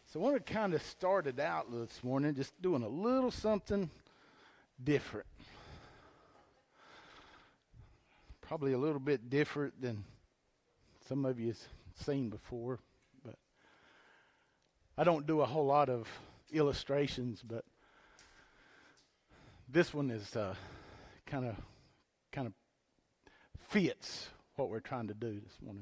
So I want to kind of start it out this morning just doing a little something different. Probably a little bit different than some of you have seen before, but I don't do a whole lot of illustrations, but this one is kind of fits what we're trying to do this morning.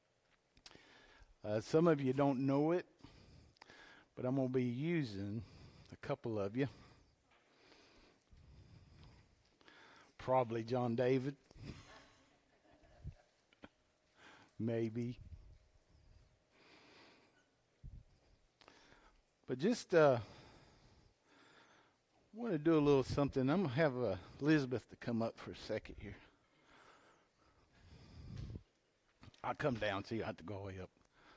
Some of you don't know it, but I'm going to be using a couple of you. Probably John David. Maybe. But just want to do a little something. I'm going to have Elizabeth to come up for a second here. I'll come down so you have to go way up.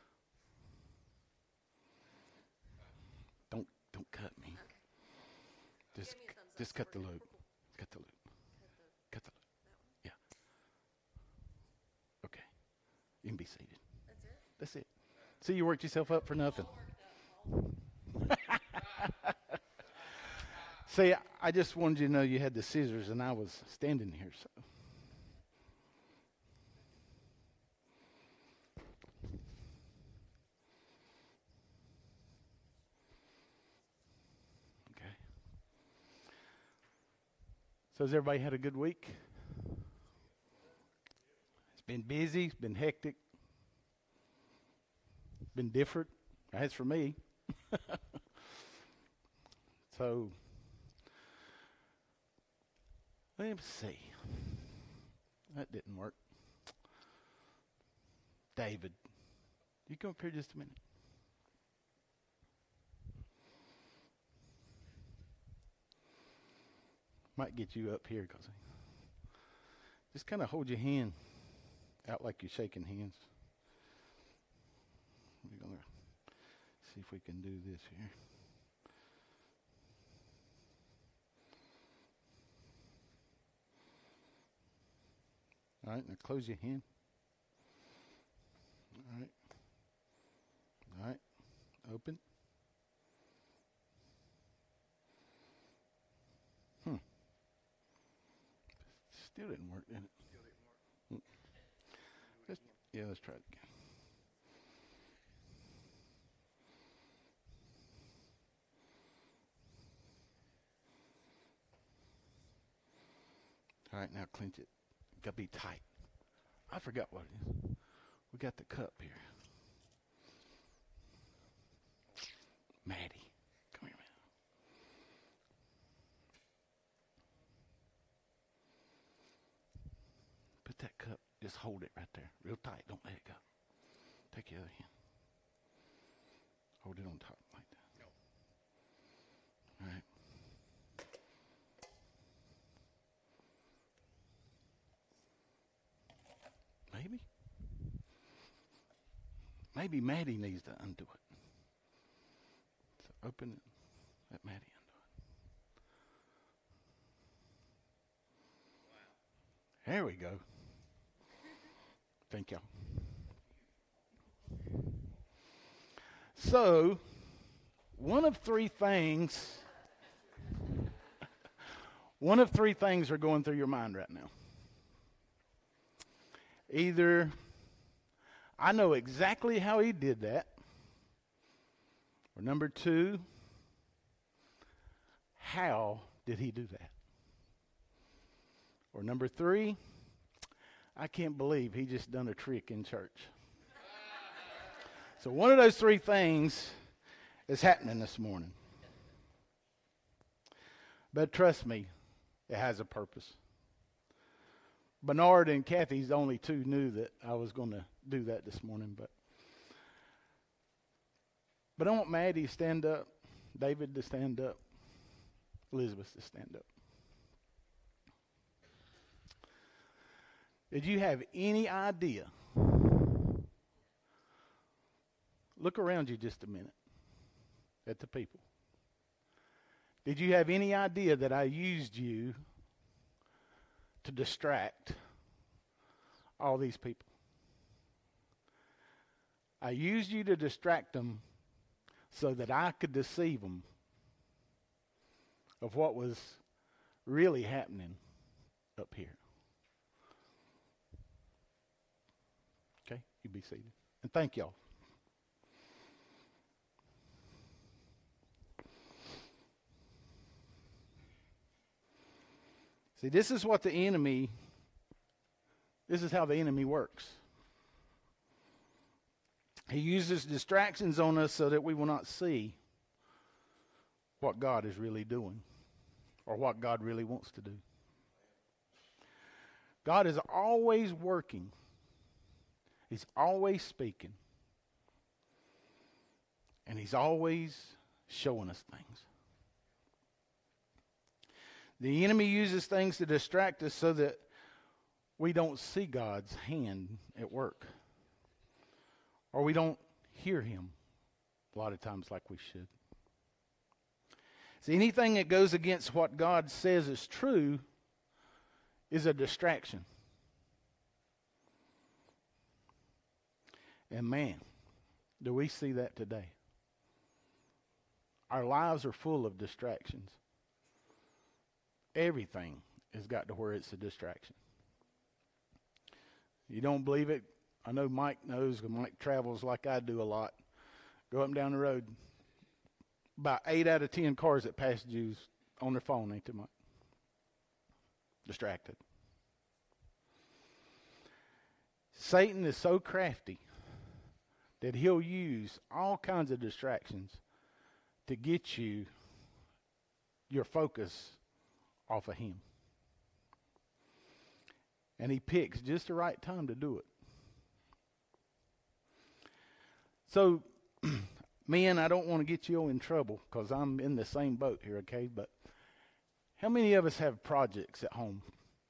Don't cut me. Okay. Just cut the loop. Cut the loop. Cut the loop. Yeah. Okay. You can be seated. That's it? That's it. See, you worked yourself up for nothing. See, I just wanted you to know you had the scissors and I was standing here, so. Okay. So has everybody had a good week? It's been busy, it's been hectic, it's been different. As for me. So, let me see. That didn't work. David, you come up here just a minute. Might get you up here because just kind of hold your hand out like you're shaking hands. We're going to see if we can do this here. All right, now close your hand. All right. All right, open. Still didn't work, did it? Let's try it again. All right, now clench it. Got to be tight. I forgot what it is. We got the cup here. Maddie, come here, man. Put that cup, just hold it right there, real tight. Don't let it go. Take your other hand. Hold it on top like that. All right. Maybe Maddie needs to undo it. So open it. Let Maddie undo it. Wow. There we go. Thank y'all. So, one of three things are going through your mind right now. Either I know exactly how he did that, or number two, how did he do that? Or number three, I can't believe he just done a trick in church. So one of those three things is happening this morning. But trust me, it has a purpose. Bernard and Kathy's the only two knew that I was going to do that this morning. But I want Maddie to stand up, David to stand up, Elizabeth to stand up. Did you have any idea? Look around you just a minute at the people. Did you have any idea that I used you to distract all these people? I used you to distract them so that I could deceive them of what was really happening up here. Okay, you be seated. And thank y'all. See, this is how the enemy works. He uses distractions on us so that we will not see what God is really doing or what God really wants to do. God is always working. He's always speaking. And He's always showing us things. The enemy uses things to distract us so that we don't see God's hand at work. Or we don't hear Him a lot of times like we should. See, anything that goes against what God says is true is a distraction. And man, do we see that today? Our lives are full of distractions. Everything has got to where it's a distraction. You don't believe it? I know Mike knows, because Mike travels like I do a lot. Go up and down the road. About 8 out of 10 cars that pass Jews on their phone, ain't they, Mike? Distracted. Satan is so crafty that he'll use all kinds of distractions to get your focus off of him. And he picks just the right time to do it. So, men, I don't want to get you all in trouble because I'm in the same boat here, okay? But how many of us have projects at home?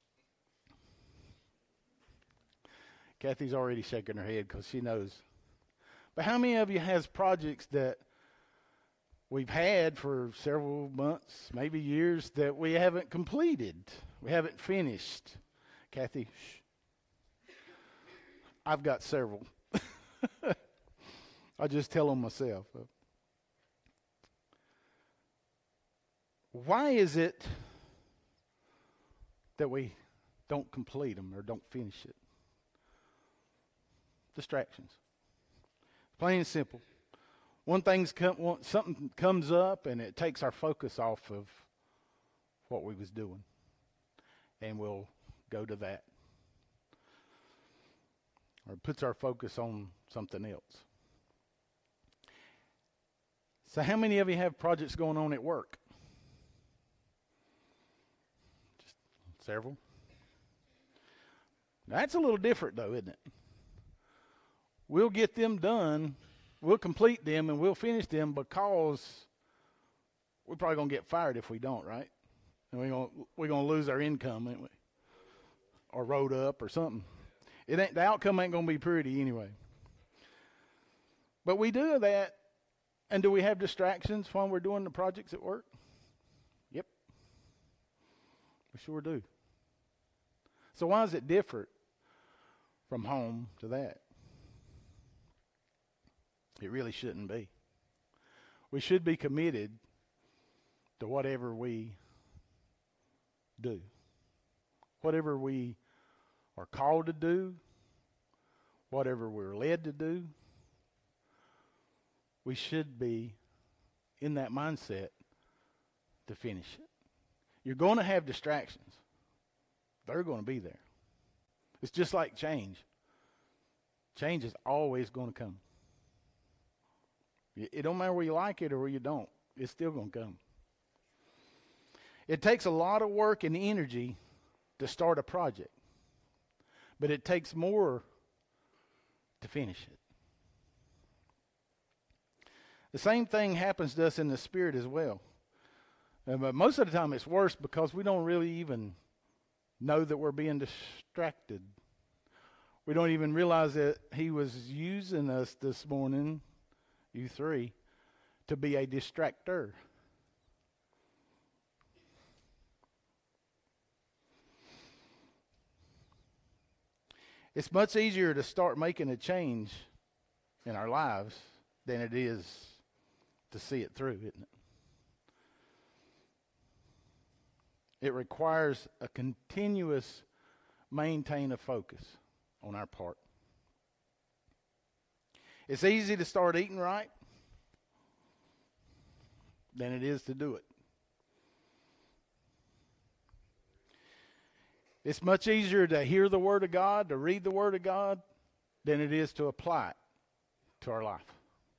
Kathy's already shaking her head because she knows. But how many of you has projects that we've had for several months, maybe years, that we haven't completed? We haven't finished. Kathy, shh. I've got several. I just tell them myself. Why is it that we don't complete them or don't finish it? Distractions. Plain and simple. Something comes up and it takes our focus off of what we was doing. And we'll go to that. Or it puts our focus on something else. So how many of you have projects going on at work? Just several. That's a little different though, isn't it? We'll get them done, we'll complete them, and we'll finish them because we're probably going to get fired if we don't, right? And we're going to lose our income, ain't we? Or road up or something. The outcome ain't going to be pretty anyway. But we do that. And do we have distractions while we're doing the projects at work? Yep. We sure do. So why is it different from home to that? It really shouldn't be. We should be committed to whatever we do. Whatever we are called to do, whatever we're led to do, we should be in that mindset to finish it. You're going to have distractions. They're going to be there. It's just like change. Change is always going to come. It don't matter where you like it or where you don't. It's still going to come. It takes a lot of work and energy to start a project. But it takes more to finish it. The same thing happens to us in the spirit as well. But most of the time it's worse because we don't really even know that we're being distracted. We don't even realize that he was using us this morning, you three, to be a distractor. It's much easier to start making a change in our lives than it is to see it through, isn't it? It requires a continuous maintain of focus on our part. It's easy to start eating right than it is to do it. It's much easier to hear the Word of God, to read the Word of God, than it is to apply it to our life.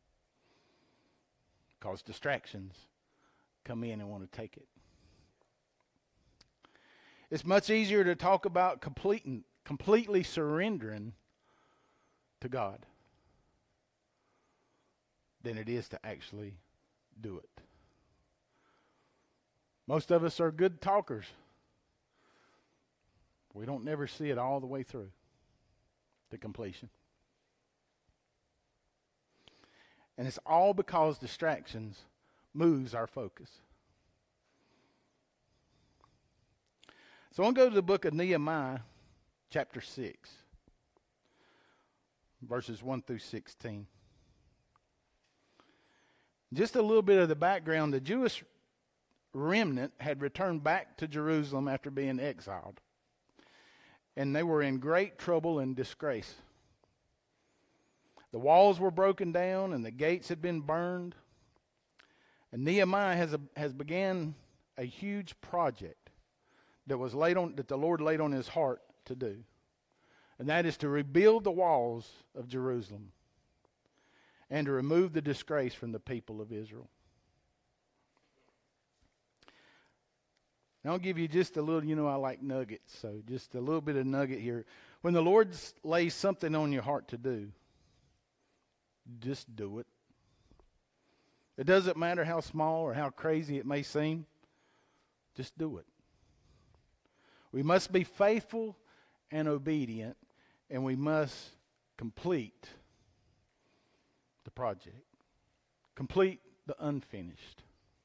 Because distractions come in and want to take it. It's much easier to talk about completely surrendering to God than it is to actually do it. Most of us are good talkers. We don't never see it all the way through to completion. And it's all because distractions moves our focus. So I want to go to the book of Nehemiah, chapter 6, verses 1 through 16. Just a little bit of the background. The Jewish remnant had returned back to Jerusalem after being exiled. And they were in great trouble and disgrace. The walls were broken down and the gates had been burned. And Nehemiah has began a huge project that the Lord laid on his heart to do. And that is to rebuild the walls of Jerusalem and to remove the disgrace from the people of Israel. Now I'll give you just a little, I like nuggets, so just a little bit of nugget here. When the Lord lays something on your heart to do, just do it. It doesn't matter how small or how crazy it may seem. Just do it. We must be faithful and obedient, and we must complete the project. Complete the unfinished.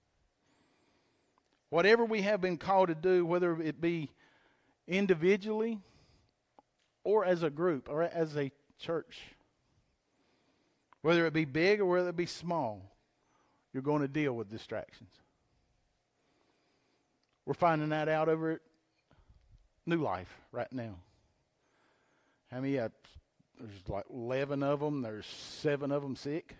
Whatever we have been called to do, whether it be individually or as a group or as a church, whether it be big or whether it be small, you're going to deal with distractions. We're finding that out over at New Life right now. How many? There's like 11 of them. There's 7 of them sick.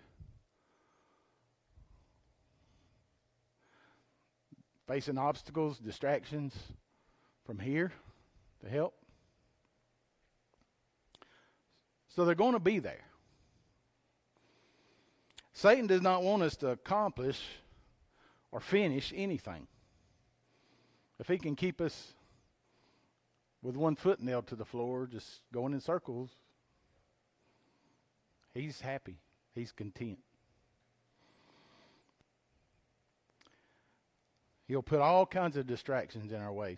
Facing obstacles, distractions from here to help. So they're going to be there. Satan does not want us to accomplish or finish anything. If he can keep us with one foot nailed to the floor, just going in circles, he's happy. He's content. He'll put all kinds of distractions in our ways.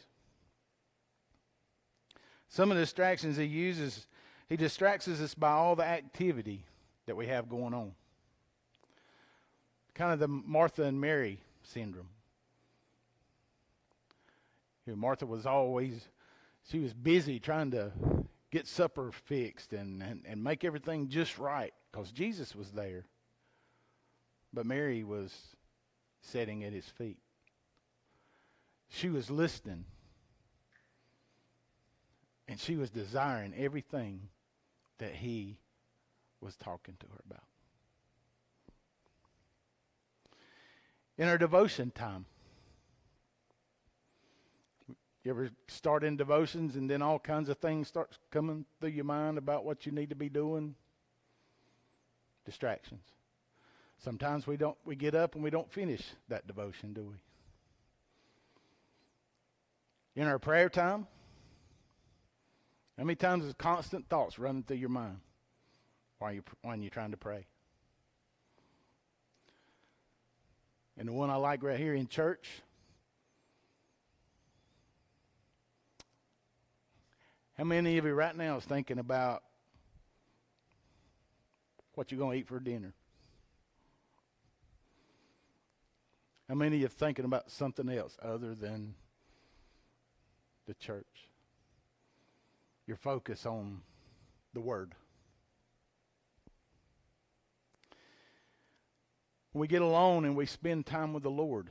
Some of the distractions he uses, he distracts us by all the activity that we have going on. Kind of the Martha and Mary syndrome. Martha was she was busy trying to get supper fixed and make everything just right because Jesus was there. But Mary was sitting at his feet. She was listening. And she was desiring everything that he was talking to her about. In our devotion time, you ever start in devotions and then all kinds of things start coming through your mind about what you need to be doing? Distractions. Sometimes we get up and we don't finish that devotion, do we? In our prayer time, how many times is constant thoughts running through your mind while you're trying to pray? And the one I like right here in church, how many of you right now is thinking about what you're going to eat for dinner? How many of you are thinking about something else other than the church? Your focus on the Word. When we get alone and we spend time with the Lord,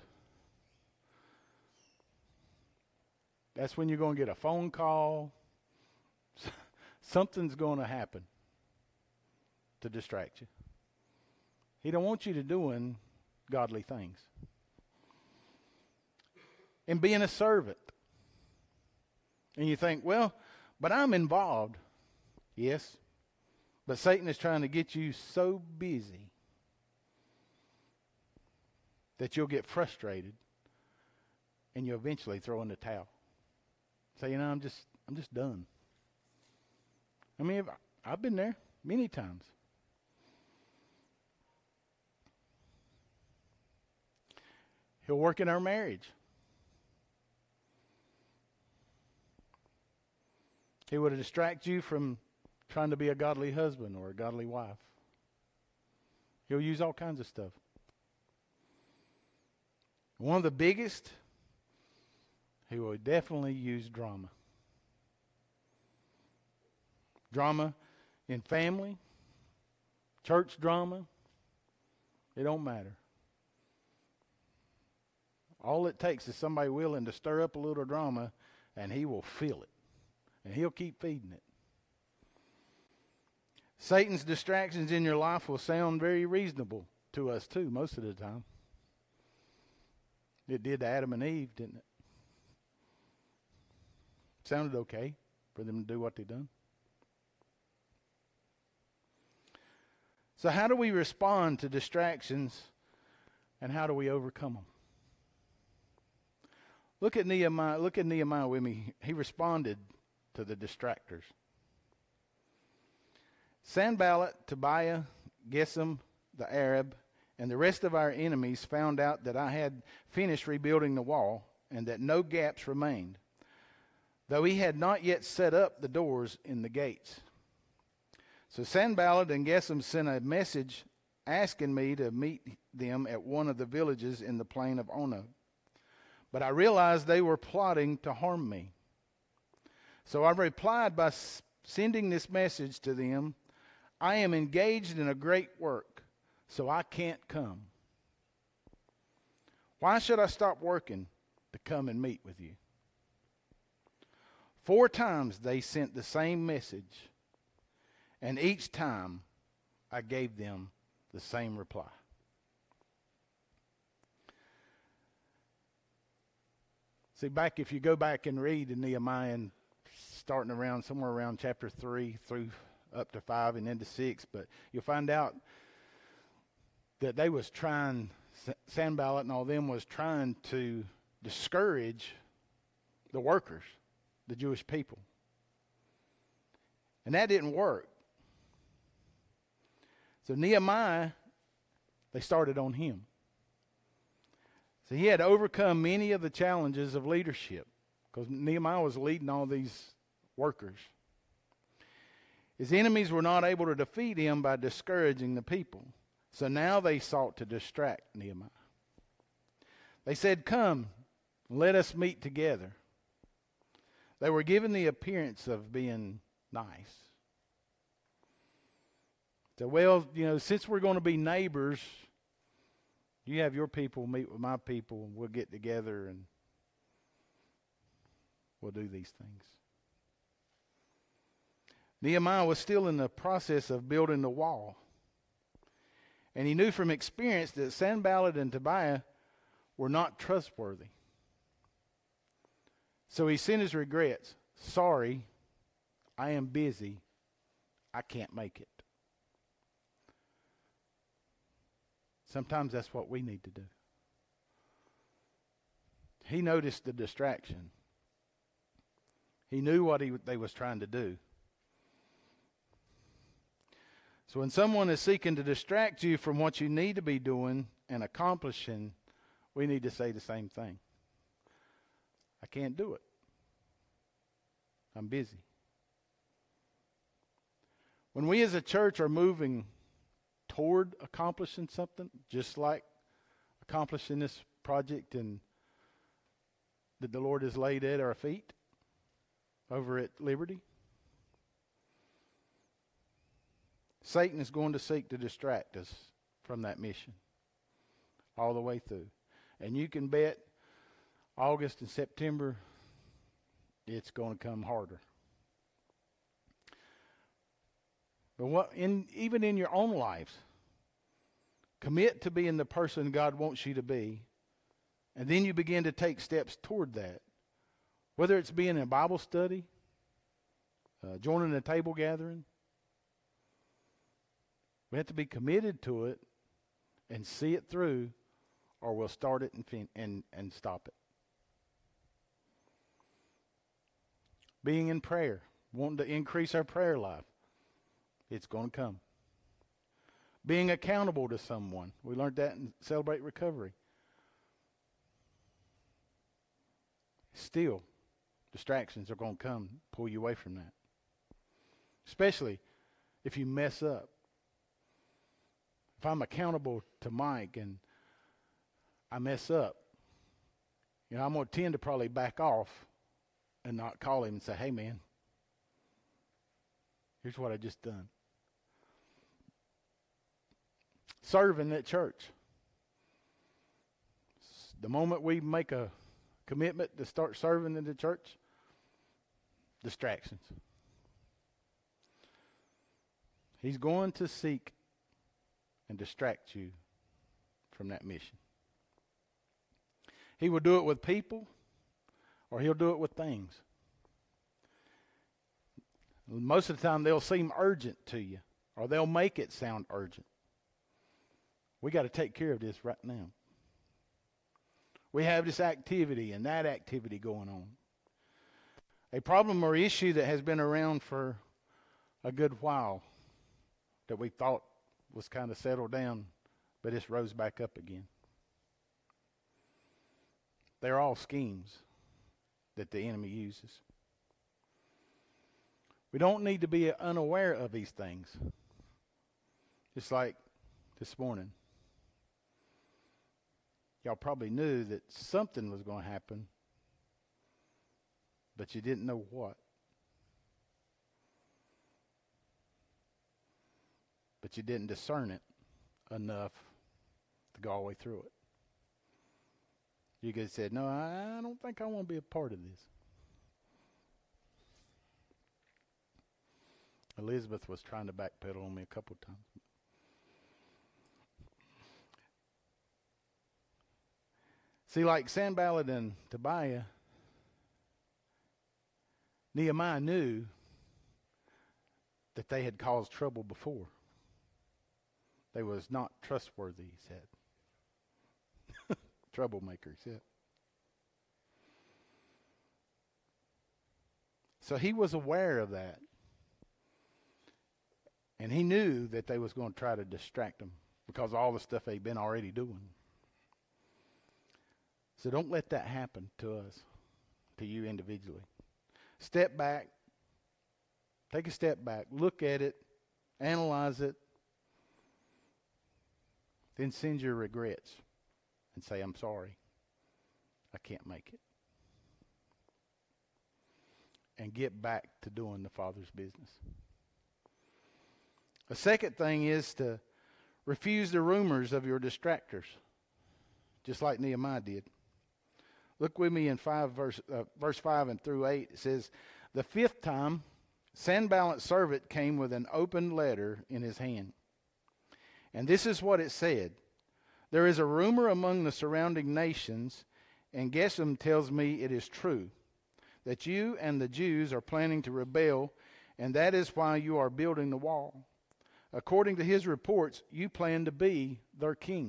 that's when you're going to get a phone call. Something's going to happen to distract you. He don't want you to doing godly things. And being a servant. And you think, well, but I'm involved. Yes. But Satan is trying to get you so busy that you'll get frustrated and you'll eventually throw in the towel. Say, I'm just done. I mean, I've been there many times. He'll work in our marriage. He would distract you from trying to be a godly husband or a godly wife. He'll use all kinds of stuff. One of the biggest, he will definitely use drama. Drama in family, church drama, it don't matter. All it takes is somebody willing to stir up a little drama, and he will feel it. And he'll keep feeding it. Satan's distractions in your life will sound very reasonable to us too, most of the time. It did to Adam and Eve, didn't it? Sounded okay for them to do what they done. So how do we respond to distractions, and how do we overcome them? Look at Nehemiah. Look at Nehemiah with me. He responded to the distractors. Sanballat, Tobiah, Geshem, the Arab, and the rest of our enemies found out that I had finished rebuilding the wall and that no gaps remained, though he had not yet set up the doors in the gates. So Sanballat and Geshem sent a message asking me to meet them at one of the villages in the plain of Ono. But I realized they were plotting to harm me. So I replied by sending this message to them: I am engaged in a great work, so I can't come. Why should I stop working to come and meet with you? 4 times they sent the same message, and each time I gave them the same reply. See, if you go back and read in Nehemiah, and starting around somewhere around chapter 3 through up to 5 and into 6, but you'll find out that they was trying, Sanballat and all them was trying to discourage the workers, the Jewish people. And that didn't work. So Nehemiah, they started on him. So he had overcome many of the challenges of leadership, because Nehemiah was leading all these workers. His enemies were not able to defeat him by discouraging the people. So now they sought to distract Nehemiah. They said, "Come, let us meet together." They were given the appearance of being nice. So, well, since we're going to be neighbors, you have your people meet with my people, and we'll get together and we'll do these things. Nehemiah was still in the process of building the wall. And he knew from experience that Sanballat and Tobiah were not trustworthy. So he sent his regrets. "Sorry, I am busy. I can't make it." Sometimes that's what we need to do. He noticed the distraction. He knew what they was trying to do. So when someone is seeking to distract you from what you need to be doing and accomplishing, we need to say the same thing. I can't do it. I'm busy. When we as a church are moving toward accomplishing something, just like accomplishing this project and that the Lord has laid at our feet over at Liberty, Satan is going to seek to distract us from that mission. all the way through. And you can bet August and September, it's going to come harder. But even in your own lives, commit to being the person God wants you to be, and then you begin to take steps toward that. Whether it's being in a Bible study, joining a table gathering, we have to be committed to it and see it through, or we'll start it and stop it. Being in prayer, wanting to increase our prayer life, it's going to come. Being accountable to someone. We learned that in Celebrate Recovery. Still, distractions are going to come, pull you away from that. Especially if you mess up. If I'm accountable to Mike and I mess up, I'm going to tend to probably back off and not call him and say, hey man, here's what I just done. Serving at church. The moment we make a commitment to start serving in the church, distractions. He's going to seek and distract you from that mission. He will do it with people, or he'll do it with things. Most of the time they'll seem urgent to you, or they'll make it sound urgent. We got to take care of this right now. We have this activity and that activity going on. A problem or issue that has been around for a good while that we thought was kind of settled down, but it's rose back up again. They're all schemes that the enemy uses. We don't need to be unaware of these things. Just like this morning. Y'all probably knew that something was going to happen, but you didn't know what. But you didn't discern it enough to go all the way through it. You guys said, no, I don't think I want to be a part of this. Elizabeth was trying to backpedal on me a couple of times. See, like Sanballat and Tobiah, Nehemiah knew that they had caused trouble before. They was not trustworthy, he said. Troublemakers, yeah. So he was aware of that. And he knew that they was going to try to distract him because of all the stuff they'd been already doing. So don't let that happen to us, to you individually. Step back. Take a step back. Look at it. Analyze it. Then send your regrets and say, I'm sorry. I can't make it. And get back to doing the Father's business. The second thing is to refuse the rumors of your distractors, just like Nehemiah did. Look with me in verse 5 and through 8. It says, the fifth time, Sanballat's servant came with an open letter in his hand. And this is what it said. There is a rumor among the surrounding nations, and Geshem tells me it is true, that you and the Jews are planning to rebel, and that is why you are building the wall. According to his reports, you plan to be their king.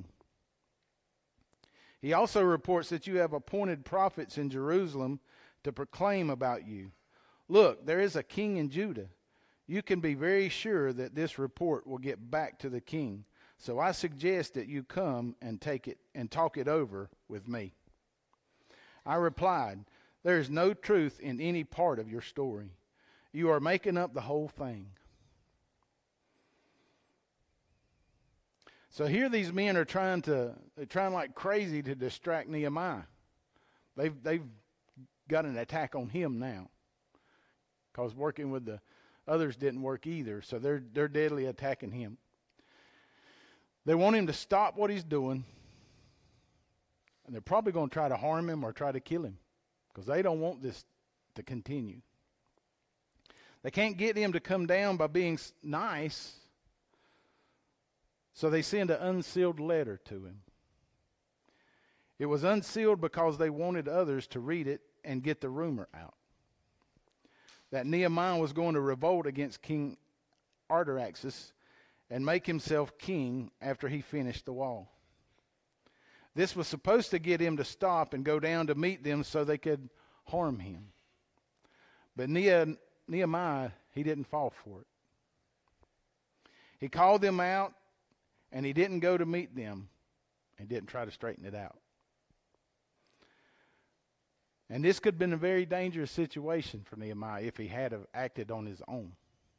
He also reports that you have appointed prophets in Jerusalem to proclaim about you. Look, there is a king in Judah. You can be very sure that this report will get back to the king. So I suggest that you come and take it and talk it over with me. I replied, there is no truth in any part of your story. You are making up the whole thing. So here these men are trying like crazy to distract Nehemiah. They've got an attack on him now, because working with the others didn't work either. So they're deadly attacking him. They want him to stop what he's doing And they're probably going to try to harm him or try to kill him because they don't want this to continue. They can't get him to come down by being nice, so they send an unsealed letter to him. It was unsealed because they wanted others to read it and get the rumor out that Nehemiah was going to revolt against King Artaxerxes and make himself king after he finished the wall. This was supposed to get him to stop and go down to meet them so they could harm him. But Nehemiah, he didn't fall for it. He called them out, and he didn't go to meet them and didn't try to straighten it out. And this could have been a very dangerous situation for Nehemiah if he had have acted on his own.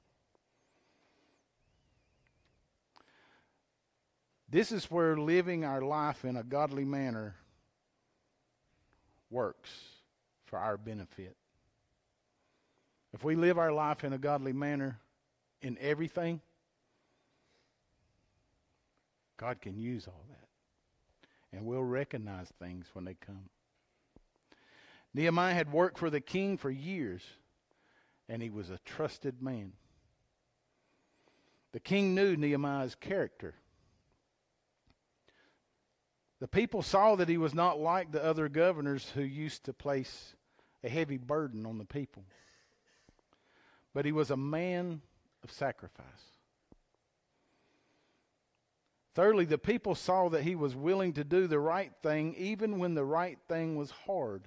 This is where living our life in a godly manner works for our benefit. If we live our life in a godly manner in everything, God can use all that. And we'll recognize things when they come. Nehemiah had worked for the king for years, and he was a trusted man. The king knew Nehemiah's character. The people saw that he was not like the other governors who used to place a heavy burden on the people. But he was a man of sacrifice. Thirdly, the people saw that he was willing to do the right thing even when the right thing was hard.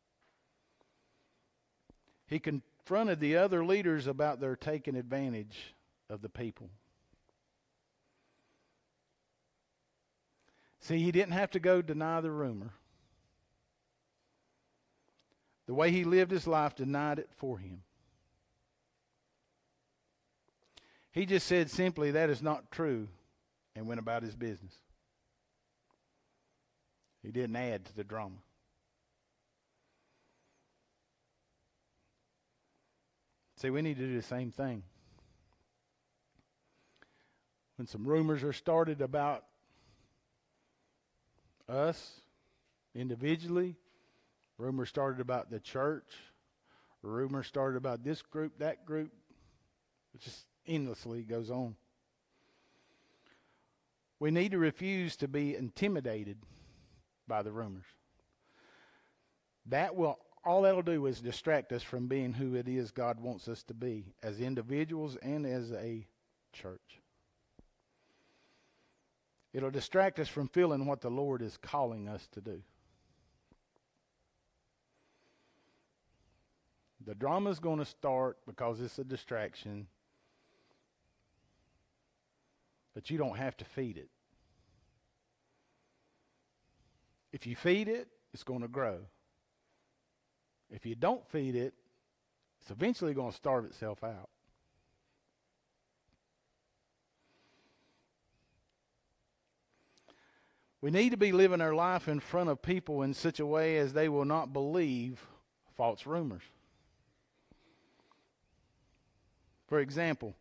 He confronted the other leaders about their taking advantage of the people. See, he didn't have to go deny the rumor. The way he lived his life denied it for him. He just said simply, that is not true, and went about his business. He didn't add to the drama. See, we need to do the same thing. When some rumors are started about us individually, rumors started about the church, rumors started about this group, that group, it just endlessly goes on. We need to refuse to be intimidated by the rumors. All that'll do is distract us from being who it is God wants us to be as individuals and as a church. It'll distract us from feeling what the Lord is calling us to do. The drama's going to start because it's a distraction, but you don't have to feed it. If you feed it, it's going to grow. If you don't feed it, it's eventually going to starve itself out. We need to be living our life in front of people in such a way as they will not believe false rumors. For example,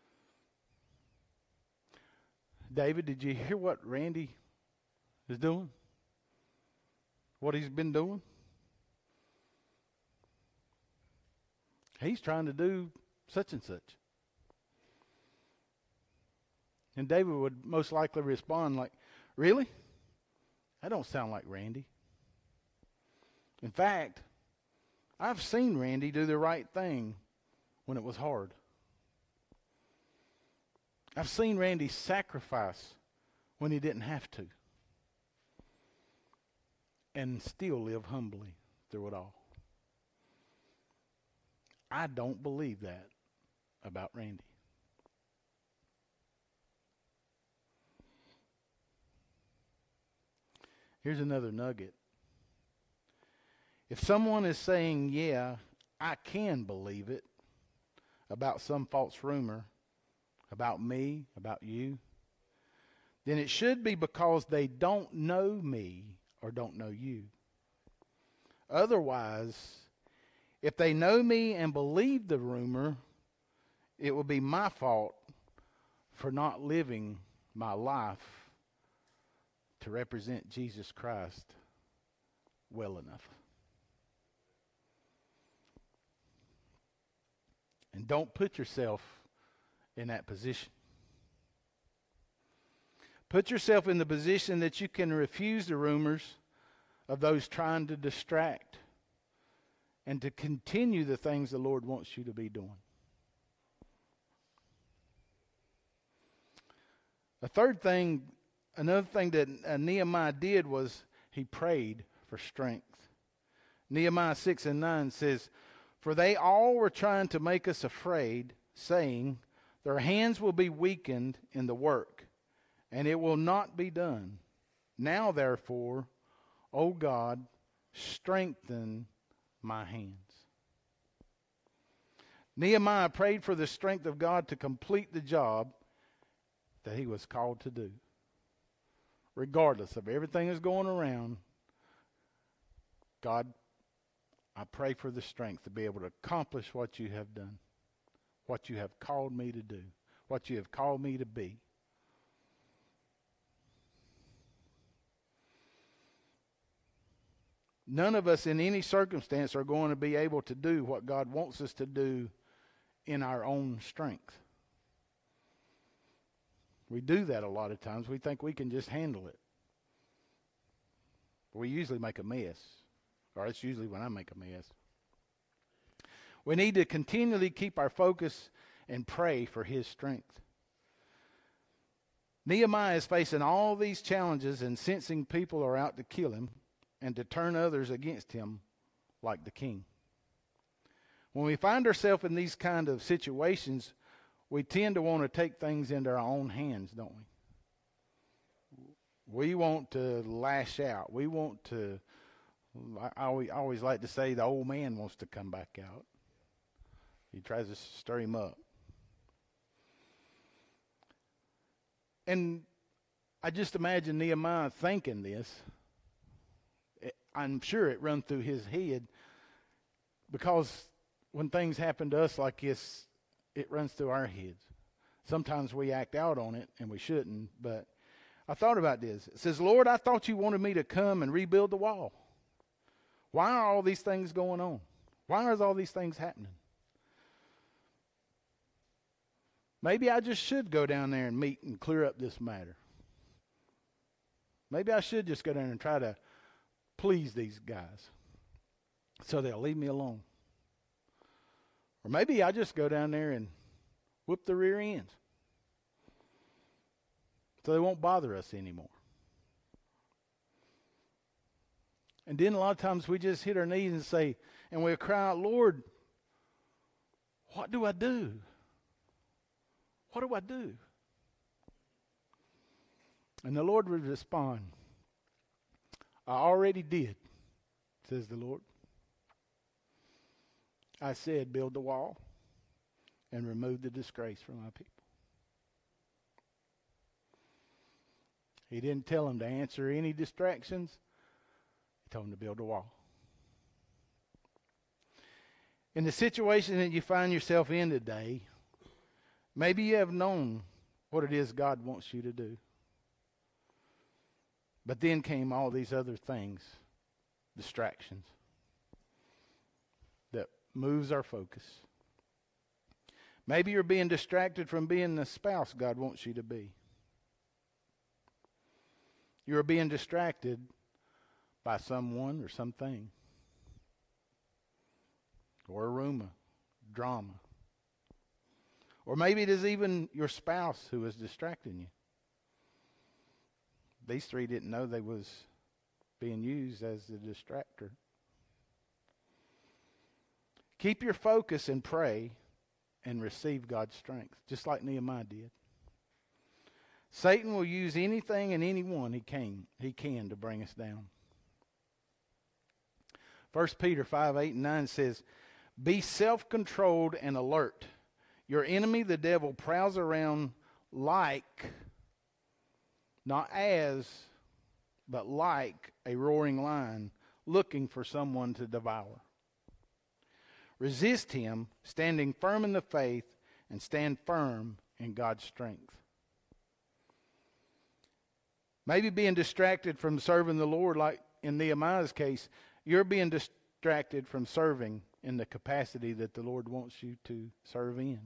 David, did you hear what Randy is doing? What he's been doing? He's trying to do such and such. And David would most likely respond like, really? That don't sound like Randy. In fact, I've seen Randy do the right thing when it was hard. I've seen Randy sacrifice when he didn't have to. And still live humbly through it all. I don't believe that about Randy. Here's another nugget. If someone is saying, yeah, I can believe it about some false rumor about me, about you, then it should be because they don't know me or don't know you. Otherwise, if they know me and believe the rumor, it will be my fault for not living my life to represent Jesus Christ well enough. And don't put yourself in that position. Put yourself in the position that you can refuse the rumors of those trying to distract and to continue the things the Lord wants you to be doing. Another thing that Nehemiah did was he prayed for strength. Nehemiah 6:9 says, "For they all were trying to make us afraid, saying, their hands will be weakened in the work, and it will not be done. Now, therefore, O God, strengthen my hands." Nehemiah prayed for the strength of God to complete the job that he was called to do. Regardless of everything that's going around, God, I pray for the strength to be able to accomplish what you have done, what you have called me to do, what you have called me to be. None of us in any circumstance are going to be able to do what God wants us to do in our own strength. We do that a lot of times. We think we can just handle it. We usually make a mess, or it's usually when I make a mess. We need to continually keep our focus and pray for his strength. Nehemiah is facing all these challenges and sensing people are out to kill him and to turn others against him like the king. When we find ourselves in these kind of situations, we tend to want to take things into our own hands, don't we? We want to lash out. We want to, I always like to say, the old man wants to come back out. He tries to stir him up. And I just imagine Nehemiah thinking this. I'm sure it run through his head, because when things happen to us like this, it runs through our heads. Sometimes we act out on it, and we shouldn't, but I thought about this. It says, Lord, I thought you wanted me to come and rebuild the wall. Why are all these things going on? Why are all these things happening? Maybe I just should go down there and meet and clear up this matter. Maybe I should just go down and try to please these guys so they'll leave me alone. Or maybe I just go down there and whoop the rear ends so they won't bother us anymore. And then a lot of times we just hit our knees and say, and we'll cry out, Lord, what do I do? What do I do? And the Lord would respond, I already did, says the Lord. I said, build the wall and remove the disgrace from my people. He didn't tell them to answer any distractions. He told them to build a wall. In the situation that you find yourself in today, maybe you have known what it is God wants you to do. But then came all these other things, distractions, that moves our focus. Maybe you're being distracted from being the spouse God wants you to be. You're being distracted by someone or something, or a rumor, drama. Or maybe it is even your spouse who is distracting you. These three didn't know they was being used as the distractor. Keep your focus and pray and receive God's strength, just like Nehemiah did. Satan will use anything and anyone he can to bring us down. 1 Peter 5:8-9 says, be self-controlled and alert. Your enemy, the devil, prowls around like, not as, but like a roaring lion, looking for someone to devour. Resist him, standing firm in the faith, and stand firm in God's strength. Maybe being distracted from serving the Lord like in Nehemiah's case, you're being distracted from serving in the capacity that the Lord wants you to serve in.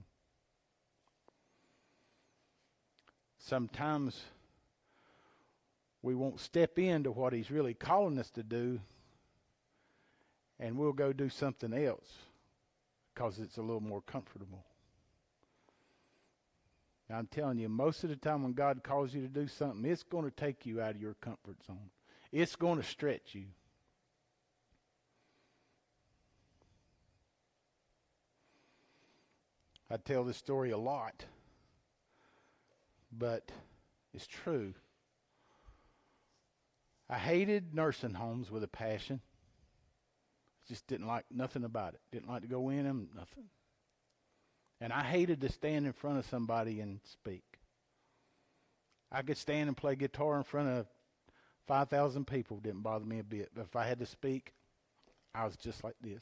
Sometimes we won't step into what He's really calling us to do, and we'll go do something else because it's a little more comfortable. Now, I'm telling you, most of the time when God calls you to do something, it's going to take you out of your comfort zone. It's going to stretch you. I tell this story a lot, but it's true. I hated nursing homes with a passion. Just didn't like nothing about it. Didn't like to go in them, nothing. And I hated to stand in front of somebody and speak. I could stand and play guitar in front of 5,000 people. Didn't bother me a bit. But if I had to speak, I was just like this.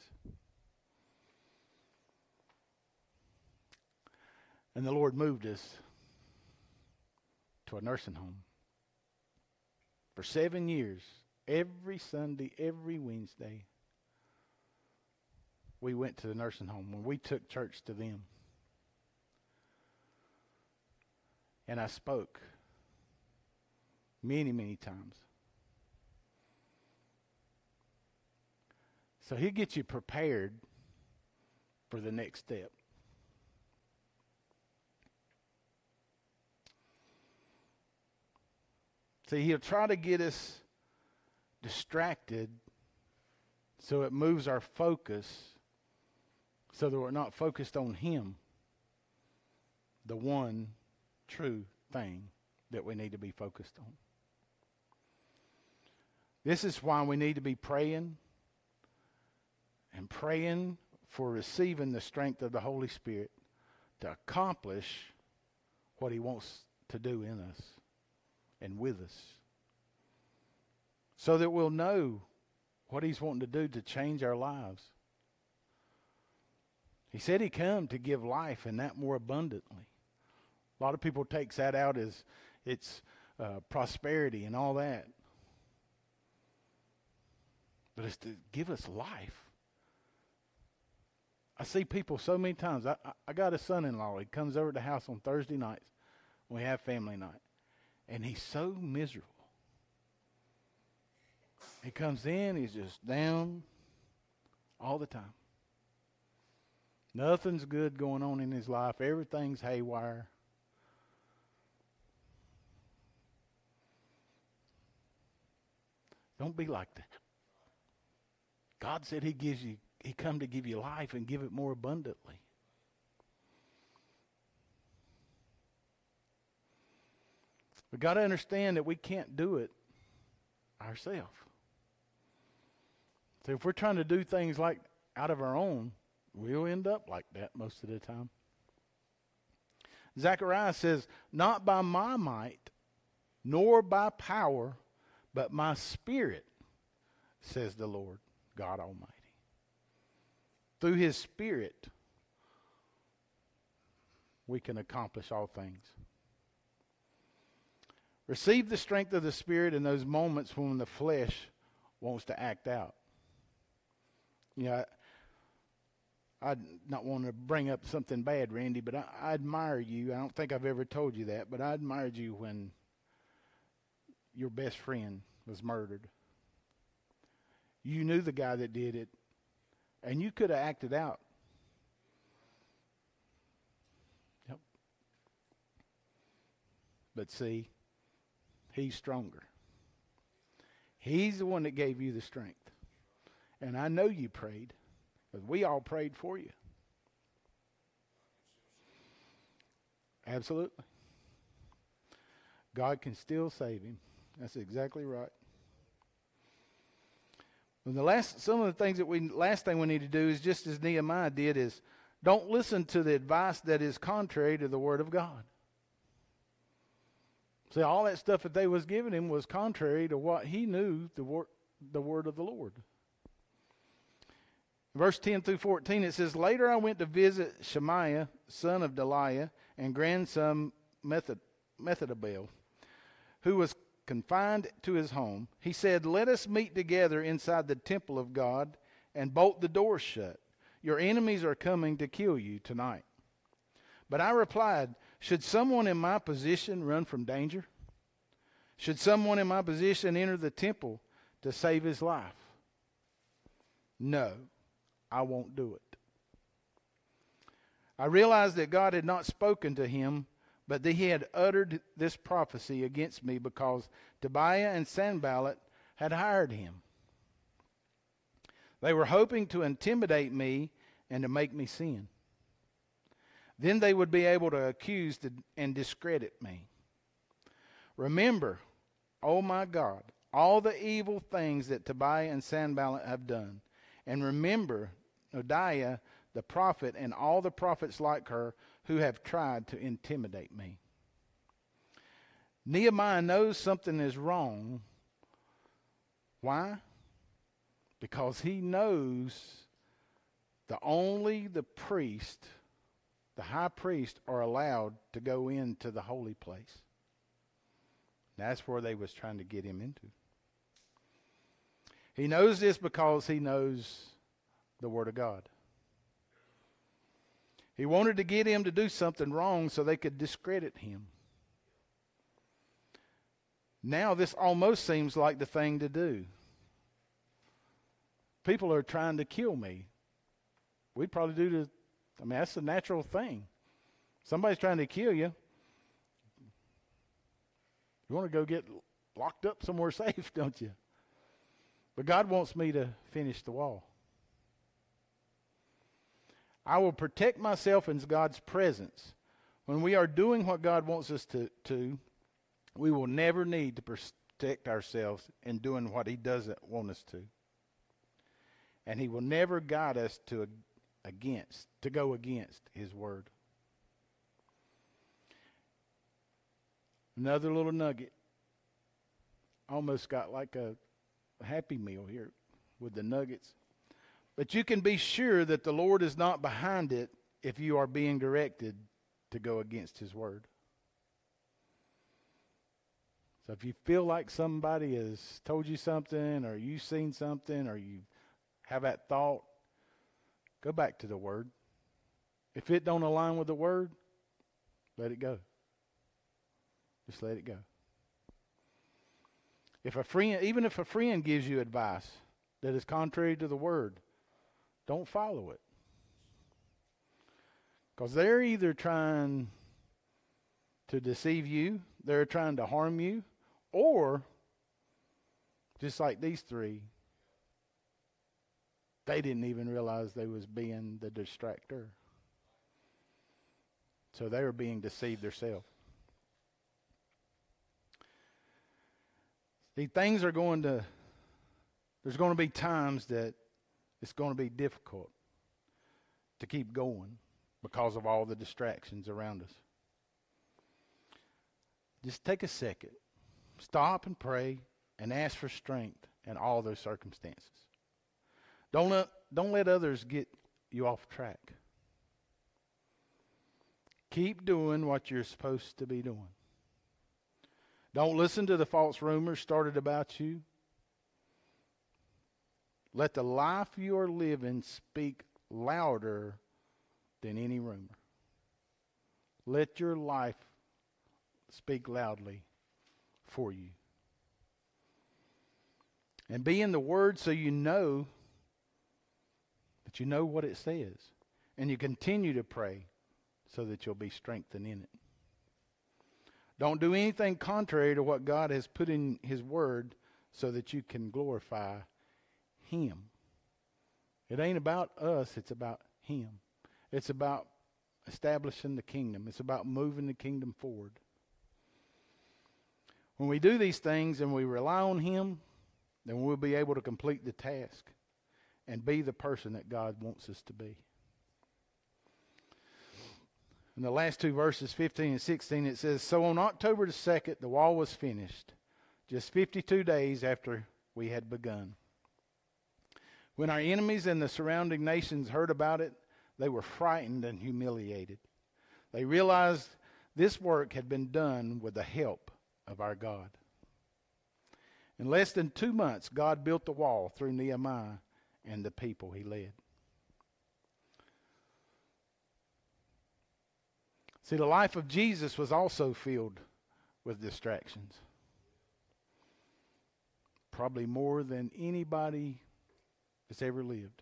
And the Lord moved us to a nursing home. For 7 years, every Sunday, every Wednesday, we went to the nursing home when we took church to them. And I spoke many, many times. So He'll get you prepared for the next step. See, He'll try to get us distracted so it moves our focus so that we're not focused on Him, the one true thing that we need to be focused on. This is why we need to be praying and praying for receiving the strength of the Holy Spirit to accomplish what He wants to do in us and with us, so that we'll know what He's wanting to do to change our lives. He said He come to give life and that more abundantly. A lot of people takes that out as it's prosperity and all that. But it's to give us life. I see people so many times. I got a son-in-law. He comes over to the house on Thursday nights. We have family night. And he's so miserable. He comes in, he's just down all the time. Nothing's good going on in his life. Everything's haywire. Don't be like that. God said He come to give you life and give it more abundantly. We've got to understand that we can't do it ourselves. So if we're trying to do things like out of our own, we'll end up like that most of the time. Zechariah says, not by my might, nor by power, but my Spirit, says the Lord God Almighty. Through His Spirit, we can accomplish all things. Receive the strength of the Spirit in those moments when the flesh wants to act out. You know, I not want to bring up something bad, Randy, but I admire you. I don't think I've ever told you that, but I admired you when your best friend was murdered. You knew the guy that did it, and you could have acted out. Yep. But see, He's stronger. He's the one that gave you the strength. And I know you prayed, because we all prayed for you. Absolutely. God can still save him. That's exactly right. And some of the things that last thing we need to do is just as Nehemiah did, is don't listen to the advice that is contrary to the Word of God. See, all that stuff that they was giving him was contrary to what he knew the word of the Lord. Verse 10 through 14, it says, later I went to visit Shemaiah, son of Delaiah, and grandson Methodabel, who was confined to his home. He said, "Let us meet together inside the temple of God and bolt the doors shut. Your enemies are coming to kill you tonight." But I replied, "Should someone in my position run from danger? Should someone in my position enter the temple to save his life? No, I won't do it." I realized that God had not spoken to him, but that he had uttered this prophecy against me because Tobiah and Sanballat had hired him. They were hoping to intimidate me and to make me sin. Then they would be able to accuse and discredit me. Remember, oh my God, all the evil things that Tobiah and Sanballat have done. And remember Noadiah the prophet and all the prophets like her who have tried to intimidate me. Nehemiah knows something is wrong. Why? Because he knows only the priest, the high priest, are allowed to go into the holy place. That's where they was trying to get him into. He knows this because he knows the Word of God. He wanted to get him to do something wrong so they could discredit him. Now this almost seems like the thing to do. People are trying to kill me. We'd probably do this. I mean, that's a natural thing. Somebody's trying to kill you. You want to go get locked up somewhere safe, don't you? But God wants me to finish the wall. I will protect myself in God's presence. When we are doing what God wants us to, we will never need to protect ourselves in doing what he doesn't want us to. And he will never guide us to go against his word. Another little nugget. Almost got like a Happy Meal here with the nuggets. But you can be sure that the Lord is not behind it if you are being directed to go against his word. So if you feel like somebody has told you something, or you've seen something, or you have that thought, go back to the word. If it don't align with the word, let it go. Just let it go. Even if a friend gives you advice that is contrary to the word, don't follow it. Because they're either trying to deceive you, they're trying to harm you, or, just like these three, they didn't even realize they was being the distractor. So they were being deceived themselves. See, there's going to be times that it's going to be difficult to keep going because of all the distractions around us. Just take a second. Stop and pray and ask for strength in all those circumstances. Don't let others get you off track. Keep doing what you're supposed to be doing. Don't listen to the false rumors started about you. Let the life you are living speak louder than any rumor. Let your life speak loudly for you. And be in the Word so you know that you know what it says. And you continue to pray so that you'll be strengthened in it. Don't do anything contrary to what God has put in his Word so that you can glorify him. It ain't about us, it's about him. It's about establishing the kingdom. It's about moving the kingdom forward. When we do these things and we rely on him, then we'll be able to complete the task and be the person that God wants us to be. In the last two verses, 15 and 16, it says, "So on October the 2nd, the wall was finished, just 52 days after we had begun. When our enemies and the surrounding nations heard about it, they were frightened and humiliated. They realized this work had been done with the help of our God." In less than 2 months, God built the wall through Nehemiah and the people he led. See, the life of Jesus was also filled with distractions. Probably more than anybody that's ever lived.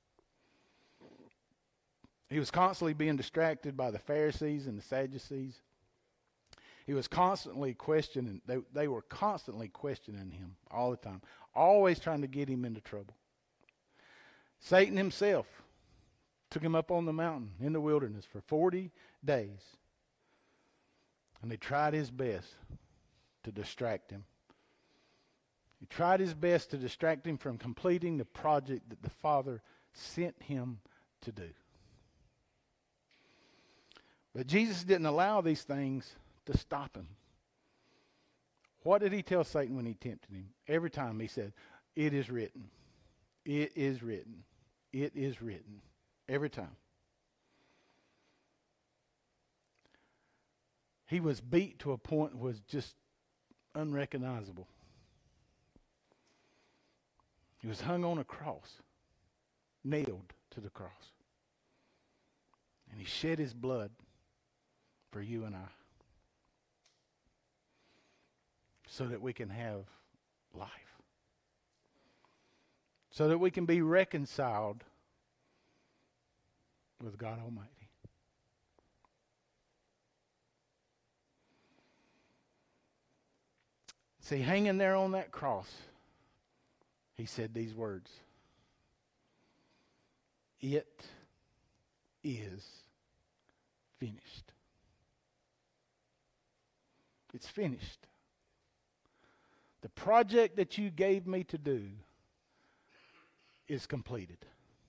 He was constantly being distracted by the Pharisees and the Sadducees. He was constantly questioning. They were constantly questioning him all the time. Always trying to get him into trouble. Satan himself took him up on the mountain in the wilderness for 40 days. And he tried his best to distract him. He tried his best to distract him from completing the project that the Father sent him to do. But Jesus didn't allow these things to stop him. What did he tell Satan when he tempted him? Every time he said, "It is written. It is written. It is written." Every time. He was beat to a point that was just unrecognizable. He was hung on a cross, nailed to the cross. And he shed his blood for you and I, so that we can have life, so that we can be reconciled with God Almighty. See, hanging there on that cross, he said these words: "It is finished." It's finished. The project that you gave me to do is completed.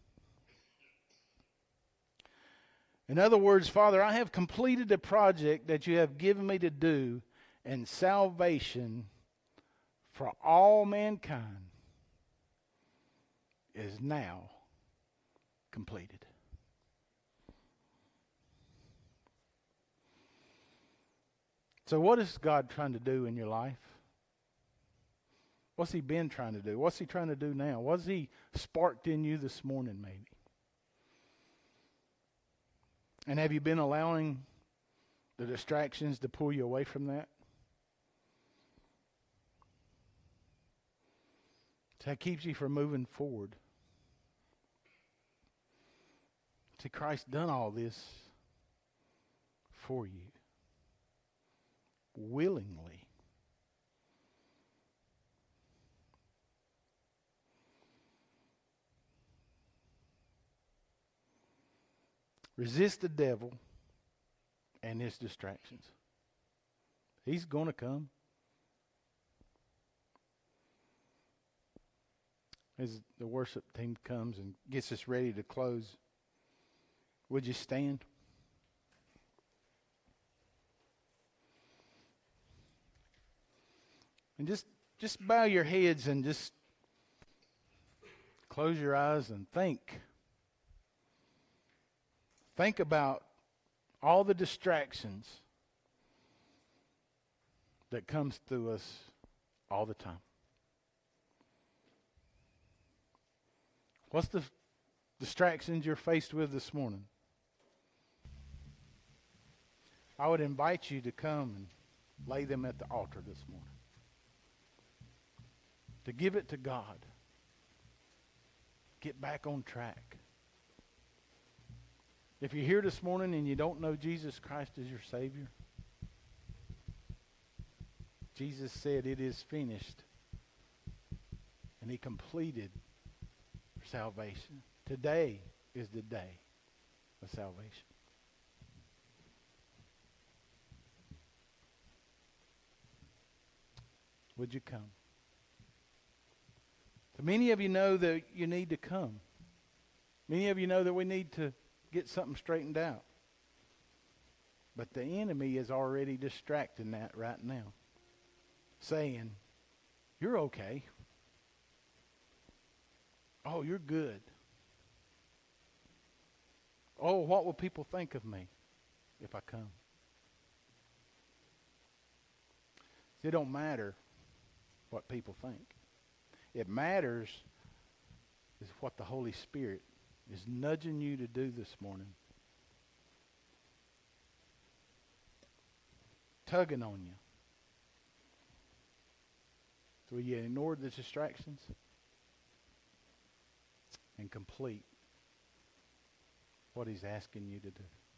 In other words, Father, I have completed the project that you have given me to do, and salvation for all mankind is now completed. So what is God trying to do in your life? What's he been trying to do? What's he trying to do now? What's he sparked in you this morning maybe? And have you been allowing the distractions to pull you away from that? That keeps you from moving forward. See, Christ done all this for you. Willingly. Resist the devil and his distractions. He's going to come. As the worship team comes and gets us ready to close, would you stand? And just bow your heads and just close your eyes and think. Think about all the distractions that comes through us all the time. What's the distractions you're faced with this morning? I would invite you to come and lay them at the altar this morning. To give it to God. Get back on track. If you're here this morning and you don't know Jesus Christ as your Savior, Jesus said it is finished. And he completed salvation. Today is the day of salvation. Would you come? So many of you know that you need to come. Many of you know that we need to get something straightened out. But the enemy is already distracting that right now. Saying, you're okay. Oh, you're good. Oh, what will people think of me if I come? See, it don't matter what people think. It matters is what the Holy Spirit is nudging you to do this morning. Tugging on you. So will you ignore the distractions and complete what he's asking you to do?